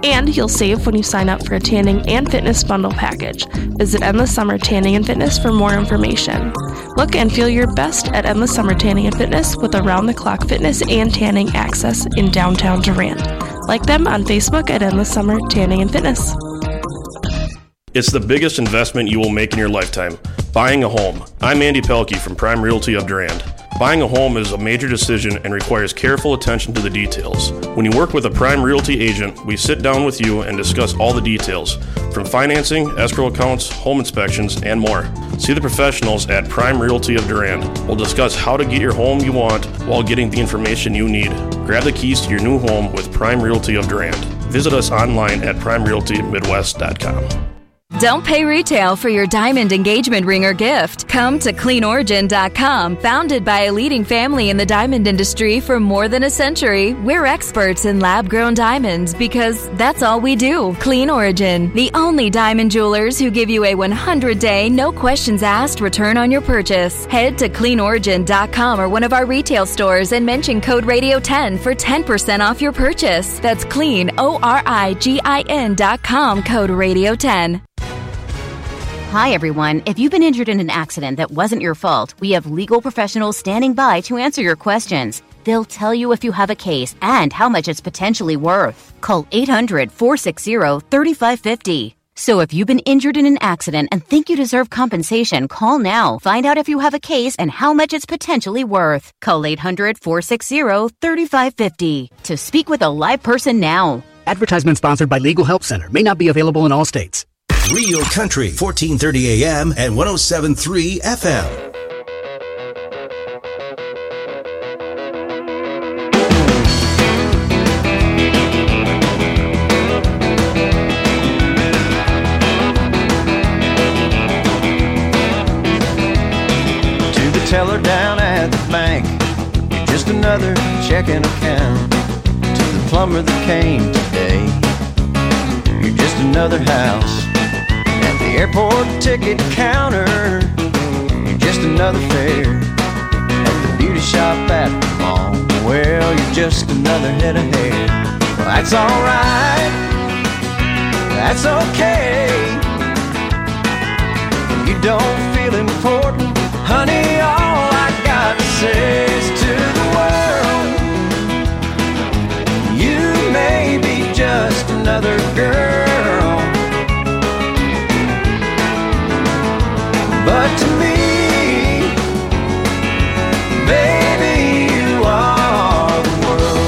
And you'll save when you sign up for a tanning and fitness bundle package. Visit Endless Summer Tanning and Fitness for more information. Look and feel your best at Endless Summer Tanning and Fitness with around-the-clock fitness and tanning access in downtown Durand. Like them on Facebook at Endless Summer Tanning and Fitness. It's the biggest investment you will make in your lifetime, buying a home. I'm Andy Pelkey from Prime Realty of Durand. Buying a home is a major decision and requires careful attention to the details. When you work with a Prime Realty agent, we sit down with you and discuss all the details, from financing, escrow accounts, home inspections, and more. See the professionals at Prime Realty of Durand. We'll discuss how to get your home you want while getting the information you need. Grab the keys to your new home with Prime Realty of Durand. Visit us online at prime realty midwest dot com. Don't pay retail for your diamond engagement ring or gift. Come to clean origin dot com. Founded by a leading family in the diamond industry for more than a century, we're experts in lab-grown diamonds because that's all we do. Clean Origin, the only diamond jewelers who give you a one hundred day, no questions asked return on your purchase. Head to clean origin dot com or one of our retail stores and mention code radio ten for ten percent off your purchase. That's clean, O R I G I N dot com, code radio ten. Hi, everyone. If you've been injured in an accident that wasn't your fault, we have legal professionals standing by to answer your questions. They'll tell you if you have a case and how much it's potentially worth. Call eight hundred, four six zero, three five five zero. So if you've been injured in an accident and think you deserve compensation, call now. Find out if you have a case and how much it's potentially worth. Call eight hundred, four six zero, three five five zero to speak with a live person now. Advertisement sponsored by Legal Help Center. May not be available in all states. Real Country, fourteen thirty A M and one oh seven point three F M. To the teller down at the bank, you're just another checking account. To the plumber that came today, you're just another house. The airport ticket counter, you're just another fare. At the beauty shop at the mall, well, you're just another head of hair. Well, that's alright, that's okay. If you don't feel important, honey, all I got to say is to the world, you may be just another girl, but to me, baby, you are the world.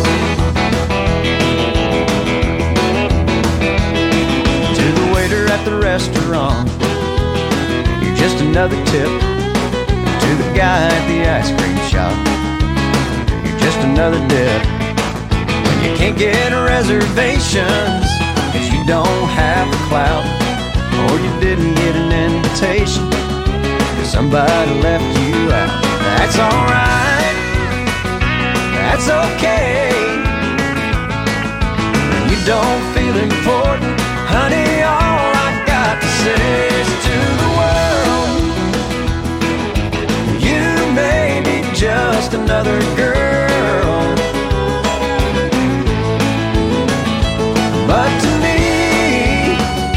To the waiter at the restaurant, you're just another tip. To the guy at the ice cream shop, you're just another dip. When you can't get reservations, if you don't have the clout, or you didn't get an invitation, somebody left you out. That's alright, that's okay. When you don't feel important, honey, all I got to say is to the world, you may be just another girl, but to me,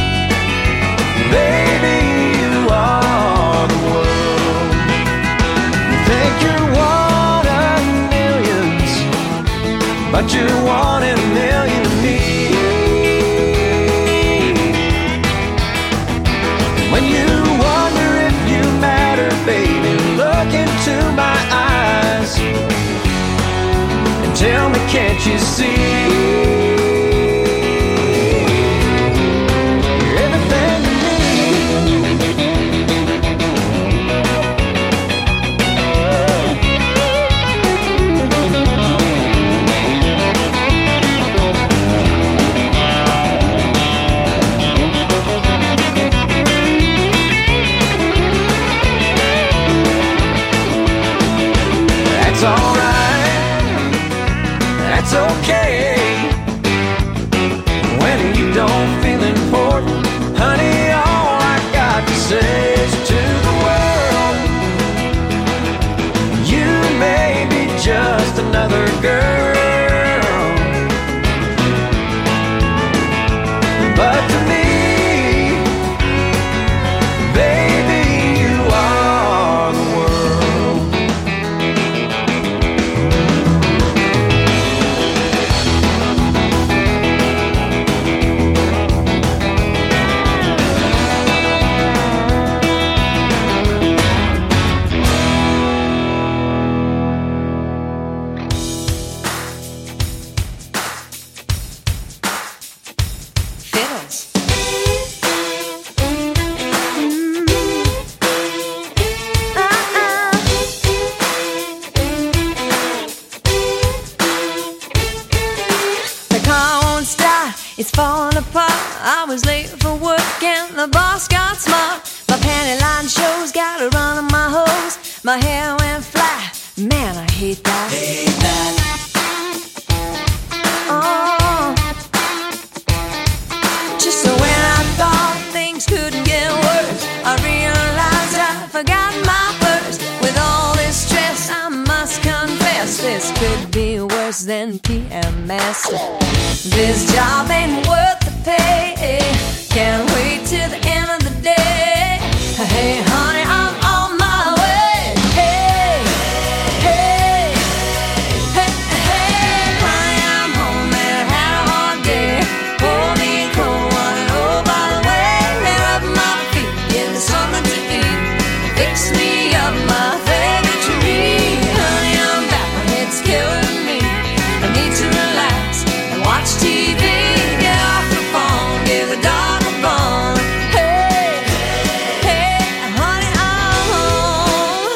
baby, you are the world. You think you're one of millions, but you're one in a million to me. When you wonder if you matter, baby, look into my eyes and tell me, can't you see? That's okay. When you don't feel important, honey, all I got to say is to the world, you may be just another girl, It's falling apart. I was late for work and the boss got smart. My panty line shows, got a run on my hose. My hair went flat. Man, I hate that. Hate that. Oh. Just so when I thought things couldn't get worse, I realized I forgot my purse. With all this stress, I must confess, this could be worse than P M S. This job ain't worth the pay. Can't wait till the end of the day. Hey, honey, I'm on my way. Hey, hey, hey, hey, honey, I'm home and I had a hard day. Pour me a cold one and oh, by the way, they're up my feet, give me something to eat. Fix me up my favorite treat. Honey, I'm back, my head's killing me. I need to relax and watch T V. Get off the phone, give a dog a bone. Hey, hey, honey, I'm home.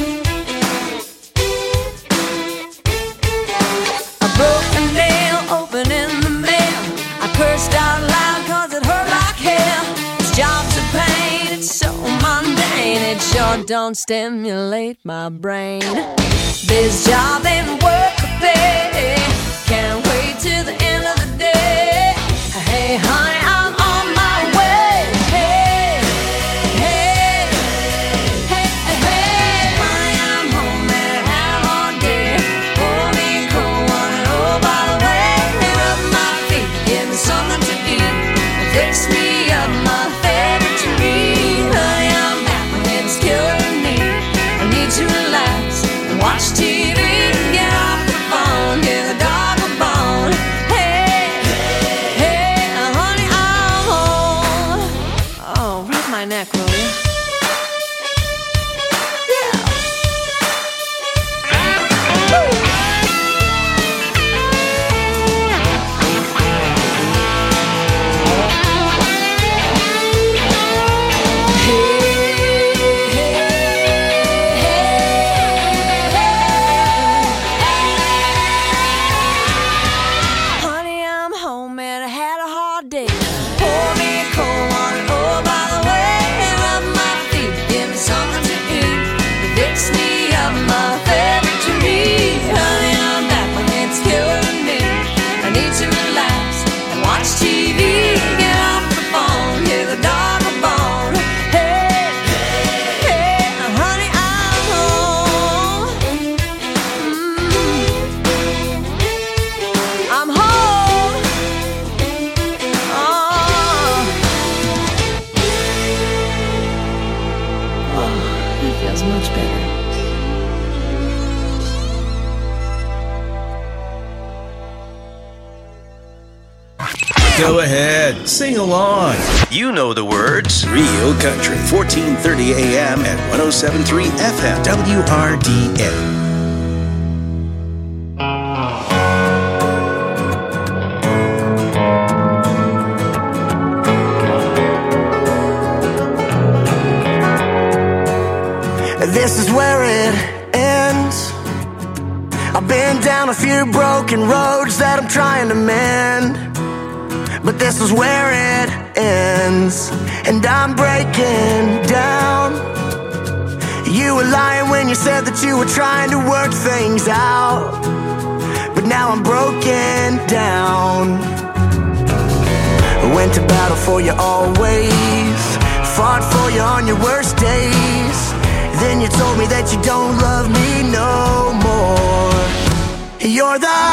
A broken nail open in the mail. I cursed out loud cause it hurt like hell. This job's a pain, it's so mundane. It sure don't stimulate my brain. This job ain't worth the pay. Can't wait till the end of the day. Hey, honey, I'm on my way. Hey, hey, hey, hey, honey, I'm home and I had a hard day. Pour me a cold one and oh, by the way, they rub my feet, give me something to eat. Fix me up my favorite treat. Honey, I'm back, my head's killing me. I need to relax and watch T V. Get off the phone, give a dog a bone. Hey, hey, honey, I'm home. Oh, rub my neck, will you? Yeah. Woo. Honey, I'm home and I had a hard day. Pour me a cold one and oh, by the way, rub my feet, give me something to eat. Fix me up my favorite treat. Honey, I'm back, my head's killing me. I need to relax and watch T V. Get off the phone, give the dog a bone. Hey, hey, honey, I'm home. Mm. I'm home. Oh. Oh, that feels much better. Go ahead, sing along. You know the words. Real Country, fourteen thirty A M at one oh seven point three F M, W R D A. This is where it ends. I've been down a few broken roads that I'm trying to mend, but this is where it ends, and I'm breaking down. You were lying when you said that you were trying to work things out, but now I'm broken down. Went to battle for you always, fought for you on your worst days. Then you told me that you don't love me no more. You're the